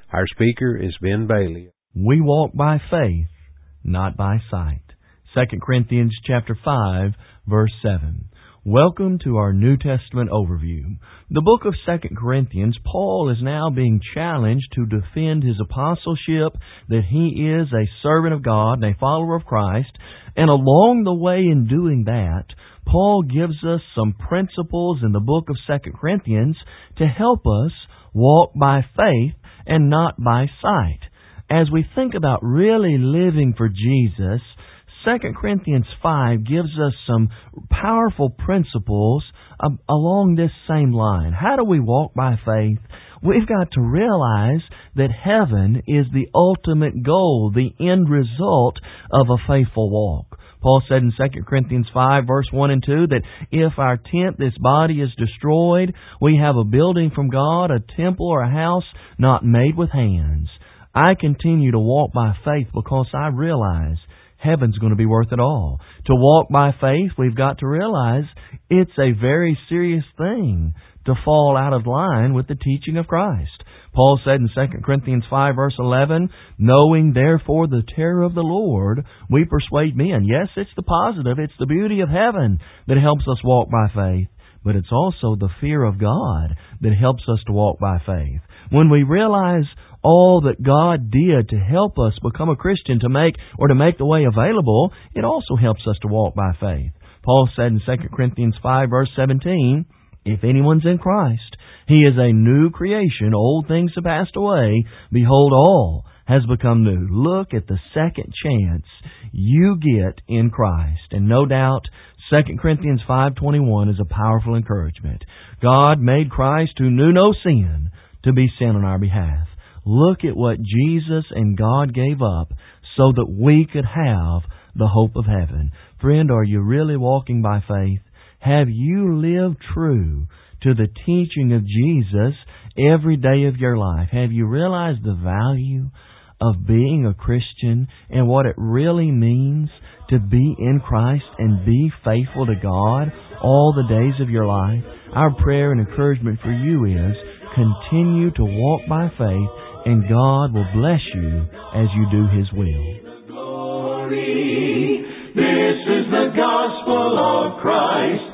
Our speaker is Ben Bailey. We walk by faith, not by sight. 2 Corinthians chapter 5, verse 7. Welcome to our New Testament overview. The book of 2 Corinthians, Paul is now being challenged to defend his apostleship, that he is a servant of God and a follower of Christ. And along the way in doing that, Paul gives us some principles in the book of 2 Corinthians to help us walk by faith and not by sight. As we think about really living for Jesus, 2 Corinthians 5 gives us some powerful principles along this same line. How do we walk by faith? We've got to realize that heaven is the ultimate goal, the end result of a faithful walk. Paul said in 2 Corinthians 5, verse 1 and 2, that if our tent, this body, is destroyed, we have a building from God, a temple or a house not made with hands. I continue to walk by faith because I realize heaven's going to be worth it all. To walk by faith, we've got to realize it's a very serious thing to fall out of line with the teaching of Christ. Paul said in 2 Corinthians 5, verse 11, knowing therefore the terror of the Lord, we persuade men. Yes, it's the positive, it's the beauty of heaven that helps us walk by faith, but it's also the fear of God that helps us to walk by faith. When we realize all that God did to help us become a Christian, to make the way available, it also helps us to walk by faith. Paul said in 2 Corinthians 5, verse 17, if anyone's in Christ, he is a new creation. Old things have passed away. Behold, all has become new. Look at the second chance you get in Christ. And no doubt, 2 Corinthians 5:21 is a powerful encouragement. God made Christ, who knew no sin, to be sin on our behalf. Look at what Jesus and God gave up so that we could have the hope of heaven. Friend, are you really walking by faith? Have you lived true to the teaching of Jesus every day of your life? Have you realized the value of being a Christian and what it really means to be in Christ and be faithful to God all the days of your life? Our prayer and encouragement for you is continue to walk by faith, and God will bless you as you do His will. This is the gospel of Christ.